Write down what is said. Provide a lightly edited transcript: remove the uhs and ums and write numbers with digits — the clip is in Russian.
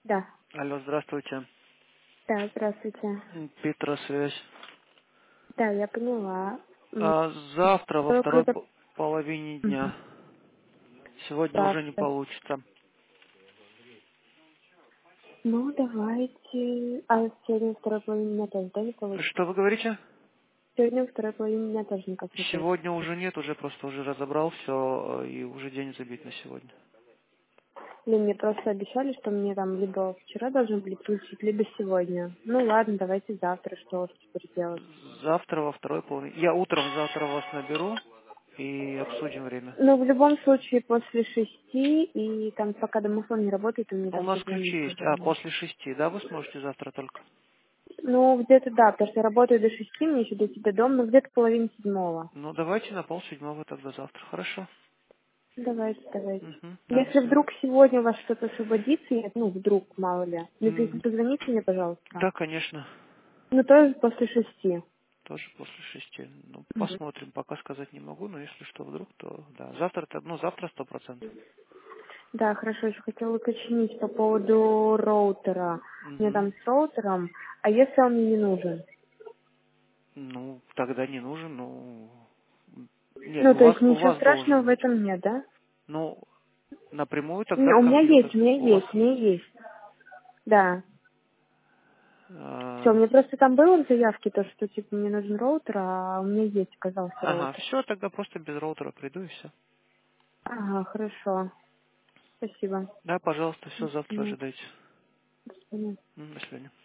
Да. Алло, здравствуйте. Да, здравствуйте. Петросвязь. Да, я поняла. Завтра во второй Какой-то... половине дня. Мгм. Сегодня уже не Завтра. получится. Ну, давайте... А сегодня второй половине дня тоже, да, не Что получится? вы говорите? Сегодня второй половине дня тоже никак не получится. Сегодня уже нет, уже просто уже разобрал все и уже день забит на сегодня. Или мне просто обещали, что мне там либо вчера должны были включить, либо сегодня. Ну ладно, давайте завтра, что уж теперь делать. Завтра во второй половине. Я утром завтра вас наберу и обсудим время. Ну, в любом случае, после 6 и там пока домофон не работает, вы мне У так нас ключи позвоните, есть. пожалуйста. После 6, да, вы сможете завтра только? Ну, где-то да, потому что я работаю до 6, мне еще до тебя дом, но где-то половине седьмого. Ну, давайте на полседьмого тогда завтра. Хорошо? Давайте, давайте. Угу, да, Если все. вдруг сегодня у вас что-то освободится, ну, вдруг, мало ли, позвоните мне, пожалуйста. Да, конечно. Ну, тоже после 6. Тоже после 6. Ну, Мгм. посмотрим. Пока сказать не могу, но если что вдруг, то да. Завтра-то, ну, завтра 100%. Да, хорошо, еще хотела уточнить по поводу роутера. Мне Угу. там с роутером, а если он мне не нужен? Ну, тогда не нужен, ну... Нет, Ну, у то вас, есть у ничего вас страшного должен в быть. этом нет, да? Ну, напрямую тогда Не, в у меня есть, компьютер. у меня У вас есть, у меня есть. есть. Да. Все, А, мне просто там было в заявке то, что типа мне нужен роутер, а у меня есть, оказался Ага, роутер. все, тогда просто без роутера приду и все. Ага, хорошо. Спасибо. Да, пожалуйста, все, завтра Мгм. ожидайте. До свидания. До свидания.